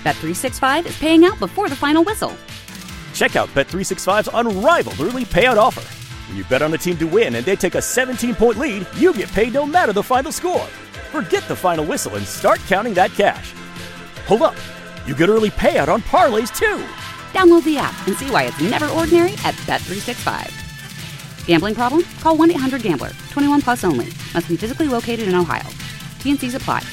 Bet365 is paying out before the final whistle. Check out Bet365's unrivaled early payout offer. When you bet on a team to win and they take a 17-point lead, you get paid no matter the final score. Forget the final whistle and start counting that cash. Hold up. You get early payout on parlays, too. Download the app and see why it's never ordinary at Bet365. Gambling problem? Call 1-800-GAMBLER. 21 plus only. Must be physically located in Ohio. T&Cs apply.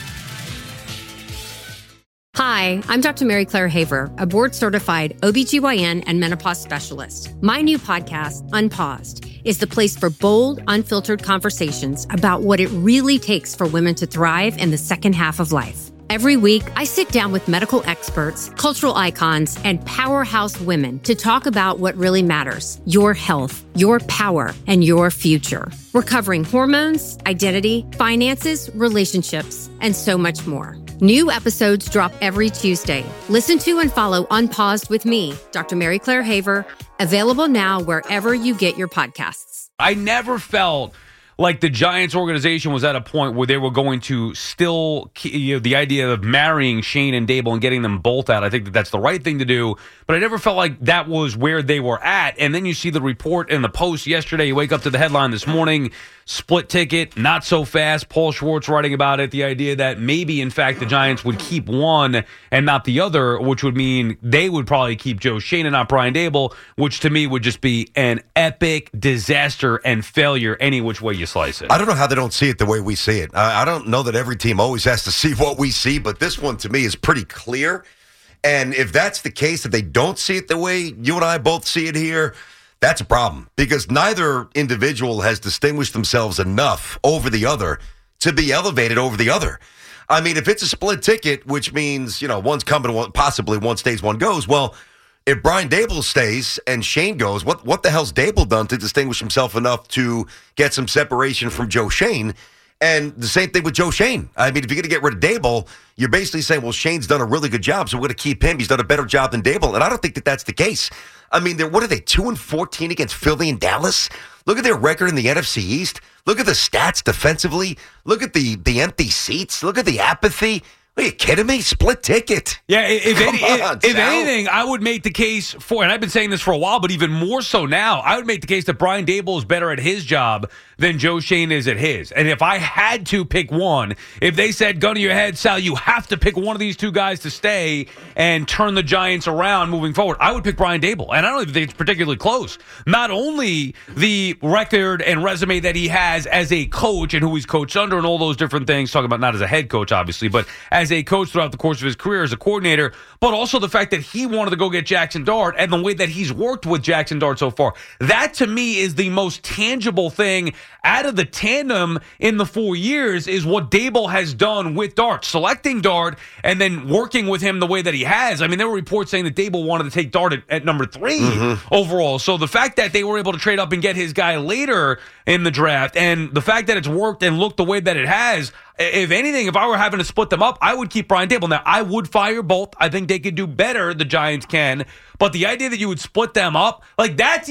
Hi, I'm Dr. Mary Claire Haver, a board-certified OBGYN and menopause specialist. My new podcast, Unpaused, is the place for bold, unfiltered conversations about what it really takes for women to thrive in the second half of life. Every week, I sit down with medical experts, cultural icons, and powerhouse women to talk about what really matters: your health, your power, and your future. We're covering hormones, identity, finances, relationships, and so much more. New episodes drop every Tuesday. Listen to and follow Unpaused with me, Dr. Mary Claire Haver, available now wherever you get your podcasts. I never felt like the Giants organization was at a point where they were going to still, the idea of marrying Shane and Dable and getting them both out. I think that that's the right thing to do, but I never felt like that was where they were at. And then you see the report in the Post yesterday. You wake up to the headline this morning, split ticket, not so fast. Paul Schwartz writing about it, the idea that maybe, in fact, the Giants would keep one and not the other, which would mean they would probably keep Joe Shane and not Brian Dable, which to me would just be an epic disaster and failure any which way you slice it. I don't know how they don't see it the way we see it. I don't know that every team always has to see what we see, but this one to me is pretty clear. And if that's the case, that they don't see it the way you and I both see it here, that's a problem, because neither individual has distinguished themselves enough over the other to be elevated over the other. I mean, if it's a split ticket, which means, one's coming, possibly one stays, one goes, well, if Brian Dable stays and Shane goes, what the hell's Dable done to distinguish himself enough to get some separation from Joe Shane? And the same thing with Joe Shane. I mean, if you're going to get rid of Dable, you're basically saying, well, Shane's done a really good job, so we're going to keep him. He's done a better job than Dable. And I don't think that that's the case. I mean, what are they, 2-14 against Philly and Dallas? Look at their record in the NFC East. Look at the stats defensively. Look at the empty seats. Look at the apathy. Are you kidding me? Split ticket. Yeah, if anything, I would make the case for, and I've been saying this for a while, but even more so now, I would make the case that Brian Dable is better at his job than Joe Shane is at his. And if I had to pick one, if they said, gun to your head, Sal, you have to pick one of these two guys to stay and turn the Giants around moving forward, I would pick Brian Dable. And I don't even think it's particularly close. Not only the record and resume that he has as a coach and who he's coached under and all those different things, talking about not as a head coach, obviously, but as a coach throughout the course of his career as a coordinator, but also the fact that he wanted to go get Jackson Dart and the way that he's worked with Jackson Dart so far. That, to me, is the most tangible thing out of the tandem in the 4 years is what Dable has done with Dart, selecting Dart and then working with him the way that he has. I mean, there were reports saying that Dable wanted to take Dart at number 3 overall. So the fact that they were able to trade up and get his guy later in the draft, and the fact that it's worked and looked the way that it has, if anything, if I were having to split them up, I would keep Brian Dable. Now, I would fire both. I think they could do better, the Giants can. But the idea that you would split them up, like that's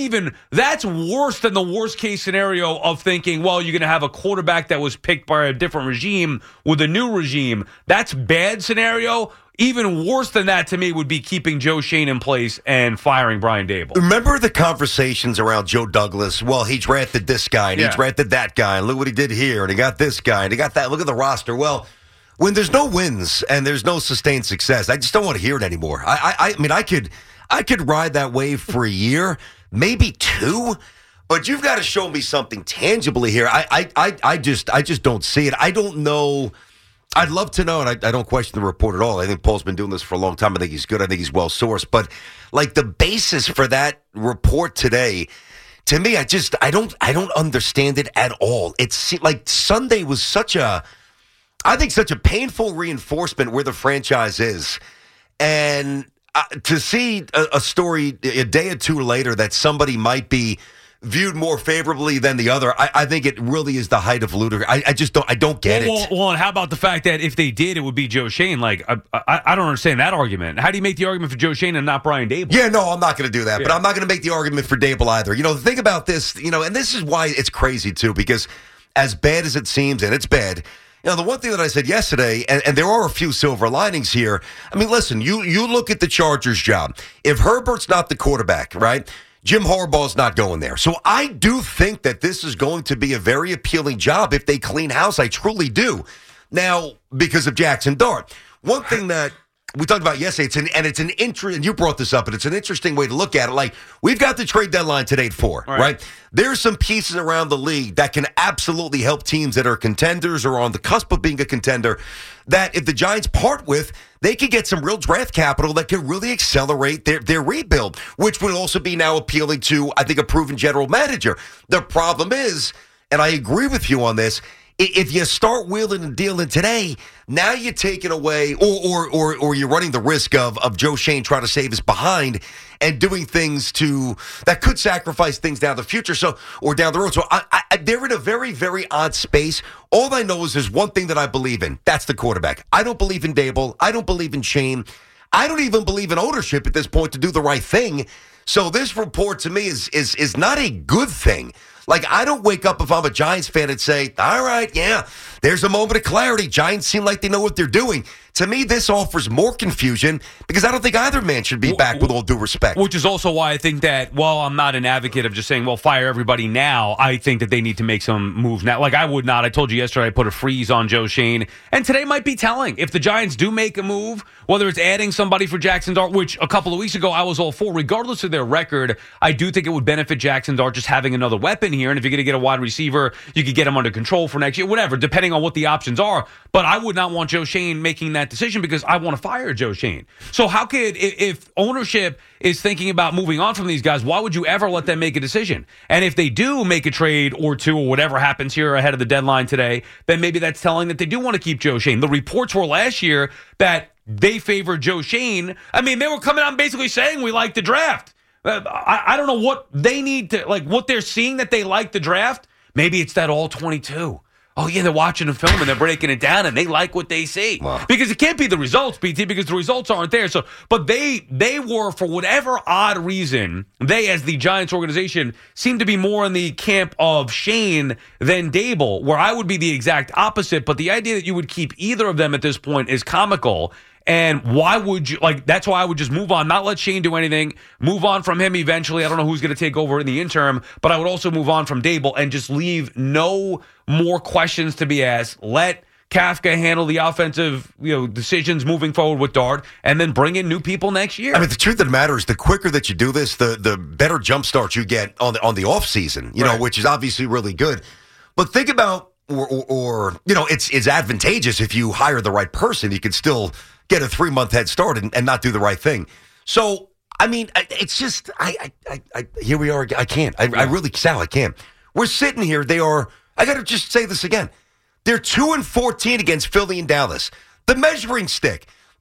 worse than the worst case scenario of thinking, well, you're going to have a quarterback that was picked by a different regime with a new regime. That's bad scenario. Even worse than that to me would be keeping Joe Shane in place and firing Brian Dable. Remember the conversations around Joe Douglas? Well, he drafted this guy and he drafted that guy, and look what he did here, and he got this guy and he got that. Look at the roster. Well, when there's no wins and there's no sustained success, I just don't want to hear it anymore. I mean, I could ride that wave for a year, maybe 2. But you've got to show me something tangibly here. I just don't see it. I don't know. I'd love to know, and I don't question the report at all. I think Paul's been doing this for a long time. I think he's good. I think he's well-sourced. But, like, the basis for that report today, to me, I don't understand it at all. It's like Sunday was such a painful reinforcement where the franchise is. And to see a story a day or 2 later that somebody might be viewed more favorably than the other, I think it really is the height of ludicrous. I don't get it. Well, and how about the fact that if they did, it would be Joe Shane? Like, I don't understand that argument. How do you make the argument for Joe Shane and not Brian Dable? Yeah, no, I'm not going to do that. Yeah. But I'm not going to make the argument for Dable either. The thing about this, and this is why it's crazy too, because as bad as it seems, and it's bad, You know, the one thing that I said yesterday, and there are a few silver linings here. I mean, listen, you look at the Chargers' job. If Herbert's not the quarterback, right, Jim Harbaugh's not going there. So I do think that this is going to be a very appealing job if they clean house. I truly do. Now, because of Jackson Dart. One thing that we talked about yesterday, it's an and you brought this up, but it's an interesting way to look at it. Like, we've got the trade deadline today at 4, right? There's some pieces around the league that can absolutely help teams that are contenders or on the cusp of being a contender that if the Giants part with, they could get some real draft capital that could really accelerate their rebuild, which would also be now appealing to, I think, a proven general manager. The problem is, and I agree with you on this, if you start wheeling and dealing today, now you're taking away, or you're running the risk of Joe Schoen trying to save his behind and doing things that could sacrifice things down the future, or down the road. So they're in a very, very odd space. All I know is there's one thing that I believe in. That's the quarterback. I don't believe in Dable. I don't believe in Schoen. I don't even believe in ownership at this point to do the right thing. So this report to me is not a good thing. Like, I don't wake up if I'm a Giants fan and say, all right, yeah, there's a moment of clarity. Giants seem like they know what they're doing. To me, this offers more confusion because I don't think either man should be back, with all due respect. Which is also why I think that, while I'm not an advocate of just saying, well, fire everybody now, I think that they need to make some moves now. Like, I would not. I told you yesterday I put a freeze on Joe Schoen. And today might be telling. If the Giants do make a move, whether it's adding somebody for Jackson Dart, which a couple of weeks ago I was all for, regardless of their record, I do think it would benefit Jackson Dart just having another weapon here. And if you're going to get a wide receiver, you could get him under control for next year, whatever, depending on what the options are. But I would not want Joe Schoen making that decision because I want to fire Joe Schoen. So how could, if ownership is thinking about moving on from these guys, why would you ever let them make a decision? And if they do make a trade or two or whatever happens here ahead of the deadline today, then maybe that's telling that they do want to keep Joe Schoen. The reports were last year that they favored Joe Schoen. I mean, they were coming out and basically saying we like the draft. I don't know what they need to, like, what they're seeing that they like the draft. Maybe it's that all 22. Oh, yeah, they're watching the film and they're breaking it down and they like what they see. Wow. Because it can't be the results, BT, because the results aren't there. So, but they were, for whatever odd reason, they, as the Giants organization, seem to be more in the camp of Schoen than Dable, where I would be the exact opposite. But the idea that you would keep either of them at this point is comical. And why would you, like, that's why I would just move on, not let Schoen do anything, move on from him eventually. I don't know who's going to take over in the interim, but I would also move on from Dable and just leave no more questions to be asked. Let Kafka handle the offensive, decisions moving forward with Dart, and then bring in new people next year. I mean, the truth of the matter is, the quicker that you do this, the better jump start you get on the off season, right, which is obviously really good. But think about, or it's advantageous if you hire the right person. You can still get a 3-month head start and not do the right thing. So, I mean, it's just, here we are. I can't. I really, Sal, I can't. We're sitting here. I got to just say this again. They're 2-14 against Philly and Dallas. The measuring stick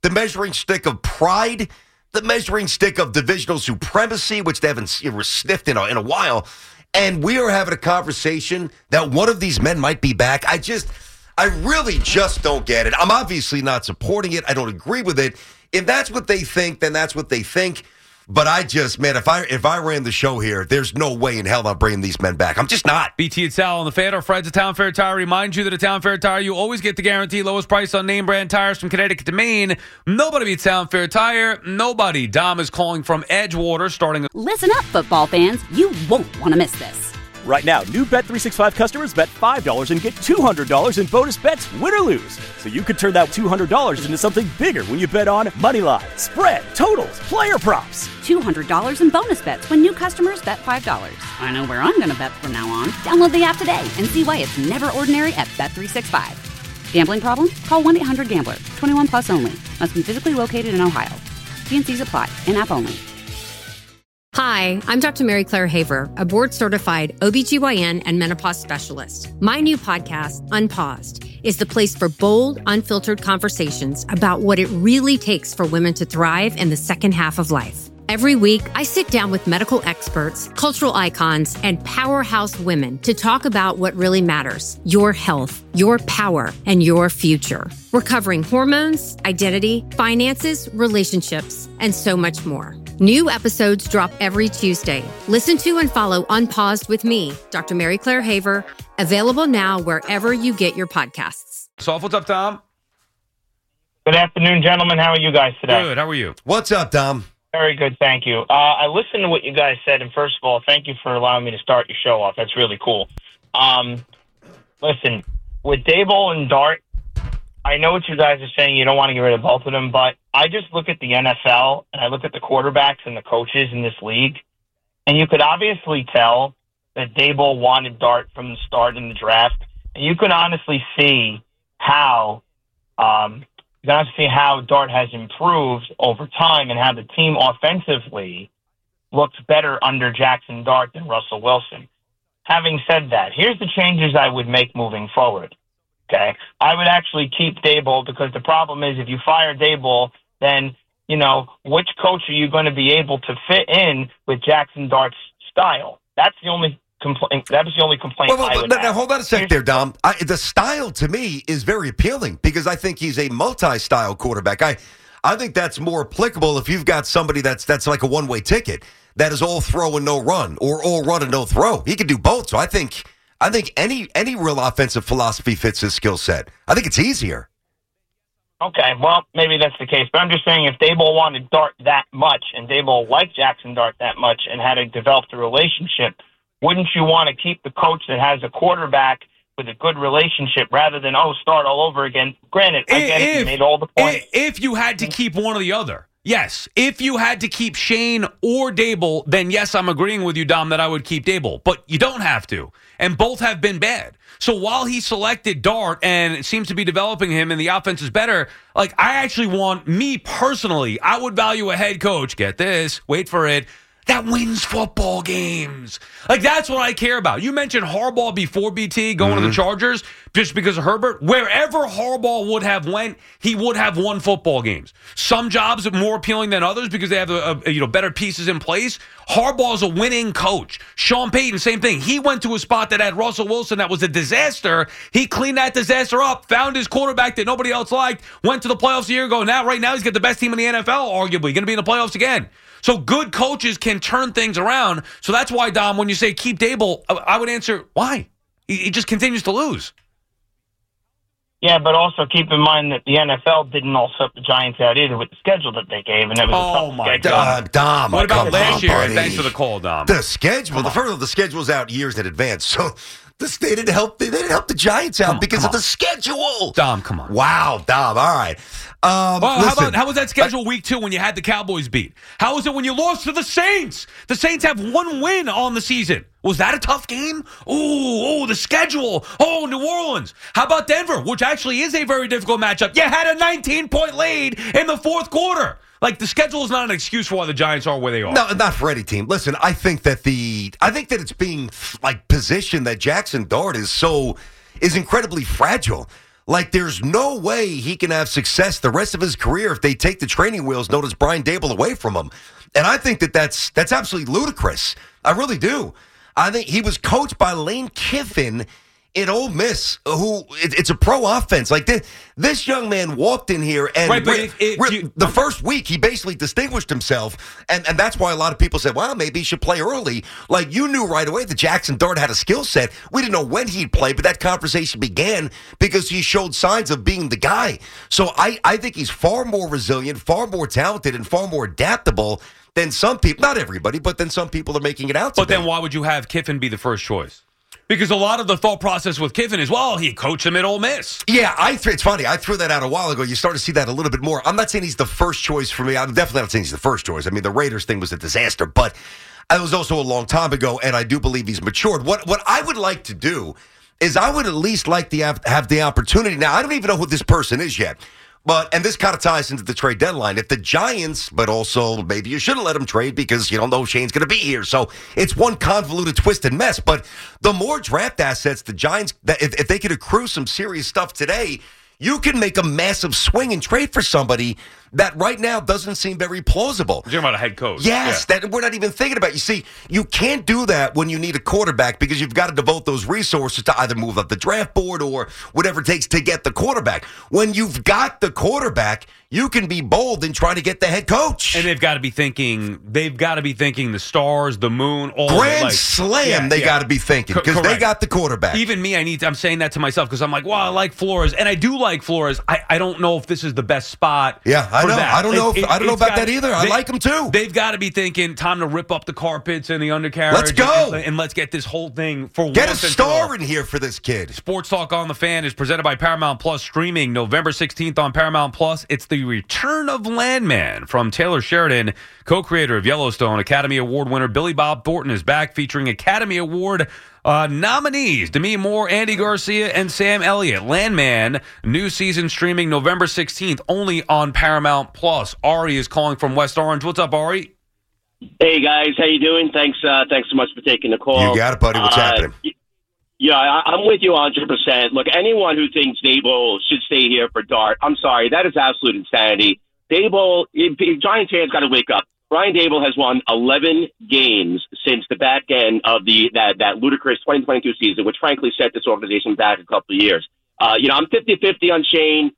of pride, the measuring stick of divisional supremacy, which they haven't sniffed in a while. And we are having a conversation that one of these men might be back. I really just don't get it. I'm obviously not supporting it. I don't agree with it. If that's what they think, then that's what they think. But if I ran the show here, there's no way in hell I'm bringing these men back. I'm just not. BT and Sal on the Fan. Our friends at Town Fair Tire remind you that at Town Fair Tire, you always get the guaranteed lowest price on name brand tires from Connecticut to Maine. Nobody beats Town Fair Tire. Nobody. Dom is calling from Edgewater, starting. Listen up, football fans. You won't want to miss this. Right now, new Bet365 customers bet $5 and get $200 in bonus bets, win or lose. So you could turn that $200 into something bigger when you bet on money line, spread, totals, player props. $200 in bonus bets when new customers bet $5. I know where I'm going to bet from now on. Download the app today and see why it's never ordinary at Bet365. Gambling problem? Call 1-800-GAMBLER. 21 plus only. Must be physically located in Ohio. T&Cs apply. In-app only. Hi, I'm Dr. Mary Claire Haver, a board-certified OBGYN and menopause specialist. My new podcast, Unpaused, is the place for bold, unfiltered conversations about what it really takes for women to thrive in the second half of life. Every week, I sit down with medical experts, cultural icons, and powerhouse women to talk about what really matters: your health, your power, and your future. We're covering hormones, identity, finances, relationships, and so much more. New episodes drop every Tuesday. Listen to and follow Unpaused with me, Dr. Mary Claire Haver, available now wherever you get your podcasts. So, what's up, Tom? Good afternoon, gentlemen. How are you guys today? Good. How are you? What's up, Dom? Very good, thank you. I listened to what you guys said, and first of all, thank you for allowing me to start your show off. That's really cool. Listen, with Daboll and Dart, I know what you guys are saying. You don't want to get rid of both of them, but I just look at the NFL, and I look at the quarterbacks and the coaches in this league, and you could obviously tell that Daboll wanted Dart from the start in the draft, and you can honestly see how Dart has improved over time and how the team offensively looks better under Jackson Dart than Russell Wilson. Having said that, here's the changes I would make moving forward. Okay, I would actually keep Daboll, because the problem is if you fire Daboll, then, which coach are you going to be able to fit in with Jackson Dart's style? That's the only complaint. That was the only complaint I would have. Now, hold on a sec there, Dom. The style to me is very appealing because I think he's a multi-style quarterback. I think that's more applicable if you've got somebody that's like a one-way ticket that is all throw and no run, or all run and no throw. He can do both. So I think any real offensive philosophy fits his skill set. I think it's easier. Okay, well, maybe that's the case. But I'm just saying, if Daboll wanted Dart that much and Daboll liked Jackson Dart that much and had developed a relationship, wouldn't you want to keep the coach that has a quarterback with a good relationship rather than, start all over again? Granted, I get it, you made all the points. If you had to keep one or the other, yes. If you had to keep Shane or Daboll, then yes, I'm agreeing with you, Dom, that I would keep Daboll. But you don't have to. And both have been bad. So while he selected Dart and it seems to be developing him and the offense is better, I actually want, me personally, I would value a head coach, get this, wait for it, that wins football games. That's what I care about. You mentioned Harbaugh before, BT, going to the Chargers just because of Herbert. Wherever Harbaugh would have went, he would have won football games. Some jobs are more appealing than others because they have better pieces in place. Harbaugh's a winning coach. Sean Payton, same thing. He went to a spot that had Russell Wilson that was a disaster. He cleaned that disaster up, found his quarterback that nobody else liked, went to the playoffs a year ago. Right now he's got the best team in the NFL, arguably. Going to be in the playoffs again. So good coaches can turn things around. So that's why, Dom, when you say keep Daboll, I would answer, why? He just continues to lose. Yeah, but also keep in mind that the NFL didn't all set the Giants out either with the schedule that they gave, and it was my God, Dom! What about last year? Buddy. Thanks for the call, Dom. The schedule. The schedule's out years in advance, so they didn't help. They didn't help the Giants out because of the schedule. Dom, come on. Wow, Dom. All right. How was that schedule week 2 when you had the Cowboys beat? How was it when you lost to the Saints? The Saints have one win on the season. Was that a tough game? The schedule. New Orleans. How about Denver, which actually is a very difficult matchup? You had a 19-point lead in the fourth quarter. The schedule is not an excuse for why the Giants are where they are. No, not for any team. Listen, I think that it's being positioned that Jackson Dart is incredibly fragile. There's no way he can have success the rest of his career if they take the training wheels known as Brian Daboll away from him. And I think that's absolutely ludicrous. I really do. I think he was coached by Lane Kiffin in Ole Miss, who it's a pro offense. This young man walked in here and the first week he basically distinguished himself, and that's why a lot of people said, well, maybe he should play early. You knew right away that Jackson Dart had a skill set. We didn't know when he'd play, but that conversation began because he showed signs of being the guy. So I think he's far more resilient, far more talented, and far more adaptable than some people. Not everybody, but then some people are making it out to But then why would you have Kiffin be the first choice? Because a lot of the thought process with Kiffin is, he coached him at Ole Miss. Yeah, it's funny. I threw that out a while ago. You start to see that a little bit more. I'm not saying he's the first choice for me. I'm definitely not saying he's the first choice. I mean, the Raiders thing was a disaster, but it was also a long time ago, and I do believe he's matured. What I would like to do is I would at least like to have the opportunity. Now, I don't even know who this person is yet. And this kind of ties into the trade deadline. If the Giants, but also maybe you shouldn't let him trade because you don't know if Shane's going to be here. So it's one convoluted, twisted mess. But the more draft assets the Giants, if they could accrue some serious stuff today, you can make a massive swing and trade for somebody that right now doesn't seem very plausible. You're talking about a head coach. Yes, that we're not even thinking about. You see, you can't do that when you need a quarterback because you've got to devote those resources to either move up the draft board or whatever it takes to get the quarterback. When you've got the quarterback, you can be bold in trying to get the head coach. And they've got to be thinking the stars, the moon, all Grand Slam, they got to be thinking because they got the quarterback. Even me, I'm saying that to myself because I'm like, well, I like Flores, and I do like Flores. I don't know if this is the best spot. Yeah, I know. That. I don't know about that either. I like them too. They've got to be thinking time to rip up the carpets and the undercarriage. Let's go and let's get this whole thing for get a star in here for this kid. Sports Talk on the Fan is presented by Paramount Plus, streaming November 16th on Paramount Plus. It's the return of Landman from Taylor Sheridan, co-creator of Yellowstone. Academy Award winner Billy Bob Thornton is back, featuring Academy Award nominees Demi Moore, Andy Garcia, and Sam Elliott. Landman, new season streaming November 16th, only on Paramount Plus. Ari is calling from West Orange. What's up, Ari? Hey guys, how you doing? Thanks so much for taking the call. You got it, buddy. What's happening? Yeah, I'm with you 100%. Look, anyone who thinks Daboll should stay here for Dart, I'm sorry, that is absolute insanity. Daboll, Giants fans got to wake up. Brian Daboll has won 11 games since the back end of that ludicrous 2022 season, which frankly set this organization back a couple of years. I'm 50-50 on Shane.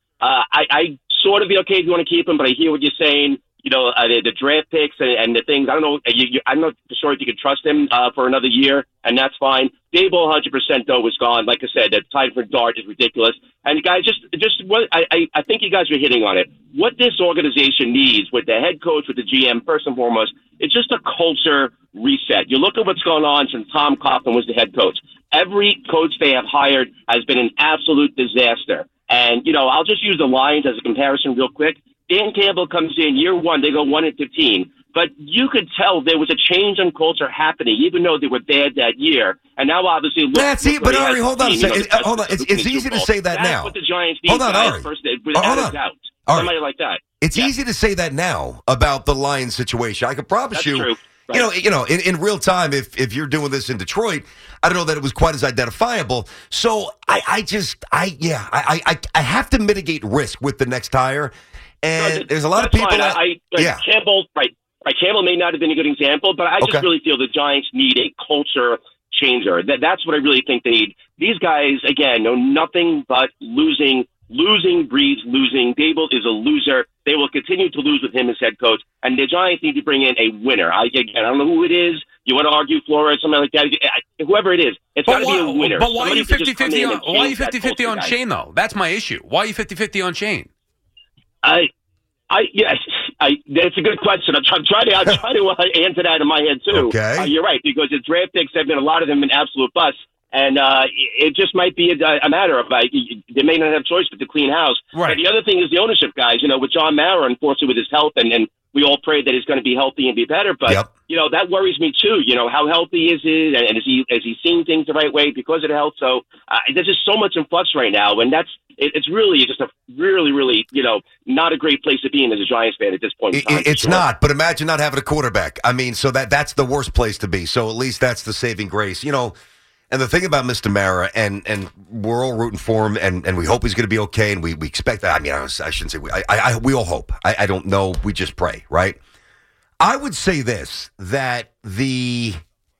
I sort of be okay if you want to keep him, but I hear what you're saying. The draft picks and the things. I don't know. I'm not sure if you can trust him for another year, and that's fine. Daboll, 100% though, was gone. Like I said, the time for Dart is ridiculous. And guys, just what I think you guys are hitting on it. What this organization needs with the head coach, with the GM, first and foremost, it's just a culture reset. You look at what's going on since Tom Coughlin was the head coach. Every coach they have hired has been an absolute disaster. And I'll just use the Lions as a comparison real quick. Dan Campbell comes in year one, they go 1-15. But you could tell there was a change in culture happening, even though they were bad that year. And now, obviously, that's it. But Ari, hold on a second. Hold on. It's easy to say that now. That's what the Giants need. Hold on, Ari. Without a doubt. Somebody like that. It's easy to say that now about the Lions situation. I can promise you. True. Right. In real time, if you're doing this in Detroit, I don't know that it was quite as identifiable. So I have to mitigate risk with the next hire. And there's a lot of people Campbell, right. Campbell may not have been a good example, but I just really feel the Giants need a culture changer. That's what I really think they need. These guys, again, know nothing but losing. Losing breeds losing. Daboll is a loser. They will continue to lose with him as head coach. And the Giants need to bring in a winner. I don't know who it is. You want to argue Flores, something like that. Whoever it is, it's got to be a winner. But why are you 50-50 on Shane, though? That's my issue. Why are you 50-50 on Shane? That's a good question. I'll try to answer that in my head too. Okay. You're right, because the draft picks have been, a lot of them, an absolute bust, and it just might be a matter of they may not have choice but to clean house. Right. But the other thing is the ownership guys. With John Mara, unfortunately, with his health, and we all pray that he's going to be healthy and be better. But that worries me too. How healthy is it, and is he seeing things the right way because of the health? So there's just so much in flux right now, and it's really just a really, really not a great place to be in as a Giants fan at this point in time. It's not, but imagine not having a quarterback. I mean, so that's the worst place to be. So at least that's the saving grace, And the thing about Mr. Mara, and we're all rooting for him, and we hope he's going to be okay, and we expect that. I mean, I shouldn't say we all hope. I don't know. We just pray, right? I would say this, that the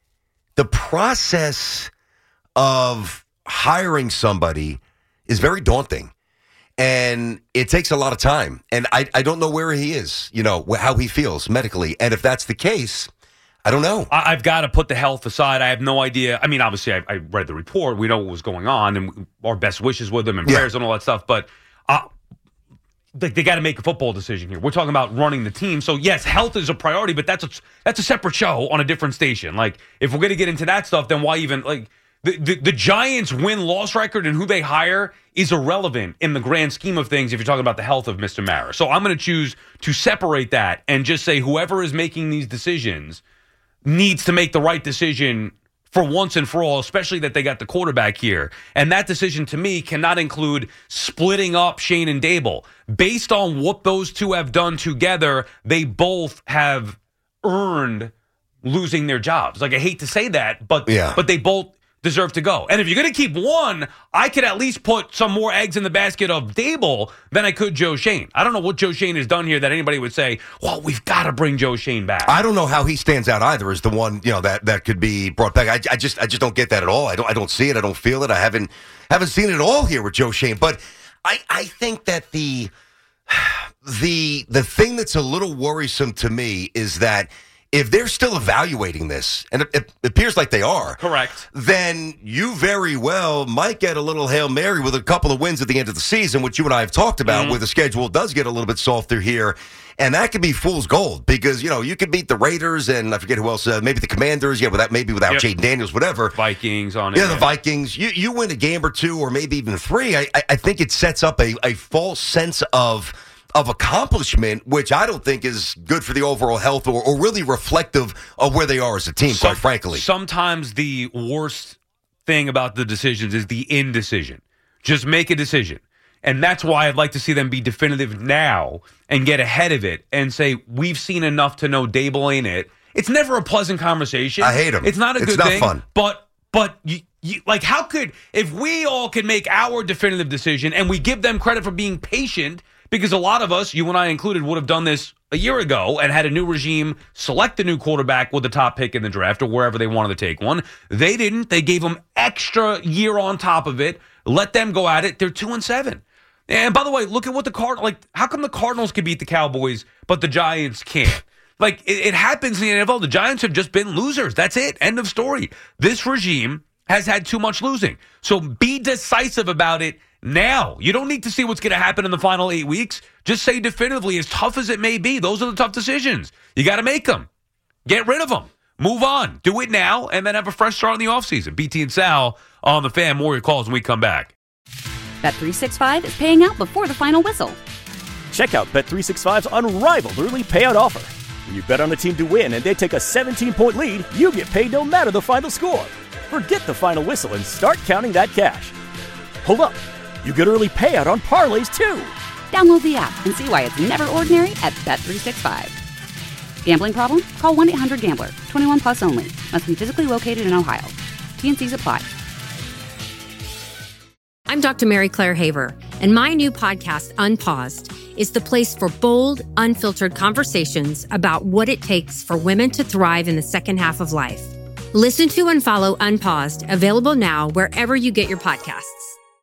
process of hiring somebody is very daunting, and it takes a lot of time. And I don't know where he is, how he feels medically. And if that's the case, I don't know. I've got to put the health aside. I have no idea. I mean, obviously, I read the report. We know what was going on, and our best wishes with him and prayers and all that stuff. But they got to make a football decision here. We're talking about running the team. So, yes, health is a priority, but that's a separate show on a different station. Like, if we're going to get into that stuff, then why even, like, the Giants' win-loss record and who they hire is irrelevant in the grand scheme of things if you're talking about the health of Mr. Mara. So I'm going to choose to separate that and just say whoever is making these decisions needs to make the right decision for once and for all, especially that they got the quarterback here. And that decision, to me, cannot include splitting up Shane and Daboll. Based on what those two have done together, they both have earned losing their jobs. Like, I hate to say that, but they both deserve to go. And if you're going to keep one, I could at least put some more eggs in the basket of Daboll than I could Joe Schoen. I don't know what Joe Schoen has done here that anybody would say, well, we've got to bring Joe Schoen back. I don't know how he stands out either as the one, that could be brought back. I just don't get that at all. I don't see it. I don't feel it. I haven't seen it at all here with Joe Schoen. But I think that the thing that's a little worrisome to me is that if they're still evaluating this, and it appears like they are, correct, then you very well might get a little Hail Mary with a couple of wins at the end of the season, which you and I have talked about, where the schedule does get a little bit softer here. And that could be fool's gold because, you could beat the Raiders and I forget who else, maybe the Commanders, without Jaden Daniels, whatever. Vikings on it. Yeah, the Vikings. You win a game or two or maybe even three, I think it sets up a false sense of accomplishment, which I don't think is good for the overall health or really reflective of where they are as a team, quite frankly. Sometimes the worst thing about the decisions is the indecision. Just make a decision. And that's why I'd like to see them be definitive now and get ahead of it and say, we've seen enough to know Daboll ain't it. It's never a pleasant conversation. I hate him. It's not a good thing. It's not fun. But you, like, how could, if we all can make our definitive decision and we give them credit for being patient, because a lot of us, you and I included, would have done this a year ago and had a new regime select a new quarterback with the top pick in the draft or wherever they wanted to take one. They didn't. They gave them extra year on top of it. Let them go at it. They're 2-7. And by the way, look at what the Cardinals, how come the Cardinals can beat the Cowboys, but the Giants can't? It happens in the NFL. The Giants have just been losers. That's it. End of story. This regime has had too much losing. So be decisive about it now. You don't need to see what's going to happen in the final 8 weeks. Just say definitively, as tough as it may be, those are the tough decisions. You got to make them. Get rid of them. Move on. Do it now, and then have a fresh start in the offseason. BT and Sal on the Fan. More your calls when we come back. Bet365 is paying out before the final whistle. Check out Bet365's unrivaled early payout offer. When you bet on a team to win and they take a 17-point lead, you get paid no matter the final score. Forget the final whistle and start counting that cash. Hold up. You get early payout on parlays, too. Download the app and see why it's never ordinary at Bet365. Gambling problem? Call 1-800-GAMBLER. 21 plus only. Must be physically located in Ohio. T&Cs apply. I'm Dr. Mary Claire Haver, and my new podcast, Unpaused, is the place for bold, unfiltered conversations about what it takes for women to thrive in the second half of life. Listen to and follow Unpaused, available now wherever you get your podcasts.